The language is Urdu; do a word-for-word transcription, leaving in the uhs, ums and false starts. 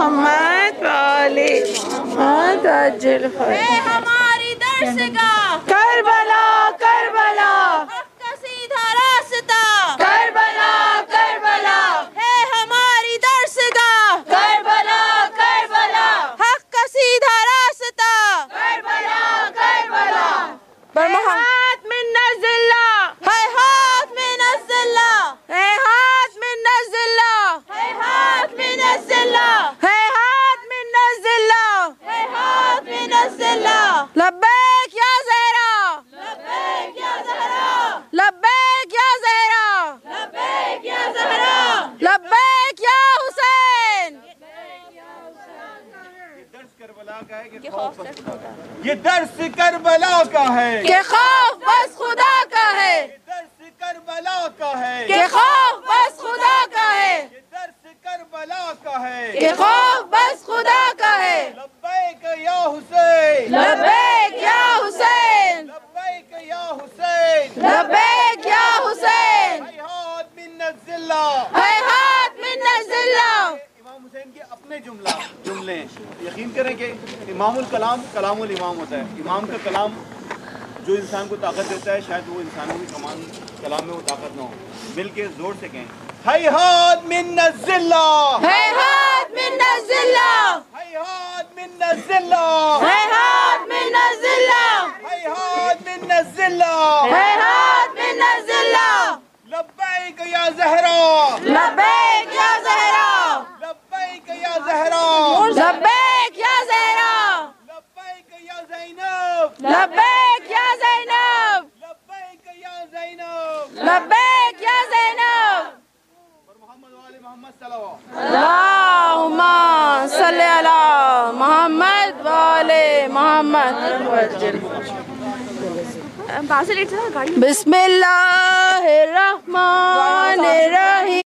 محمد والی محمد عجل اے ہماری درسگاہ کربلا کربلا حق کا سیدھا راستہ کربلا کربلا ہے ہماری درسگاہ کربلا کربلا حق کا سیدھا راستہ کربلا کربلا برمہ ہاتھ من الذلہ ہے ہاتھ من الذلہ ہے ہاتھ من الذلہ ہے ہاتھ من الذلہ ہے ہاتھ من الذلہ ہے ہاتھ من الذلہ لبیک یا زہرا لبیک یا زہرا لبیک یا زہرا لبیک یا زہرا لبیک یا حسین یہ درس کربلا کا ہے کہ خوف بس خدا کا ہے یہ درس کربلا کا ہے کہ خوف بس خدا کا ہے یہ درس کربلا کا ہے کہ خوف بس خدا کا ہے لبیک یا حسین لبیک یا حسین لبیک یا حسین لبیک یا حسین ہیہات من الذلہ ہے ہاتھ من الذلہ امام حسین کے اپنے جملہ جملے ہیں یقین کریں کہ امام الکلام کلام الامام ہوتا ہے امام کا کلام جو انسان کو طاقت دیتا ہے شاید وہ انسانوں کی کمان کلام میں وہ طاقت نہ ہو مل کے زور سے کہیں ہیہات من الذلہ ہے ہاتھ من الذلہ ہیہات من الذلہ ہے ہاتھ من الذلہ ہیہات من الذلہ ہے ہاتھ من الذلہ لبیک یا زہرا لبیک یا زہرا لبیک یا زہرا لبیک یا زہرا لبیک یا زینب لبیک یا زینب لبیک یا زینب لبیک یا زینب اور محمد وآل محمد صلی اللہ اللہم صلی علی محمد وآل محمد بسم اللہ الرحمن الرحیم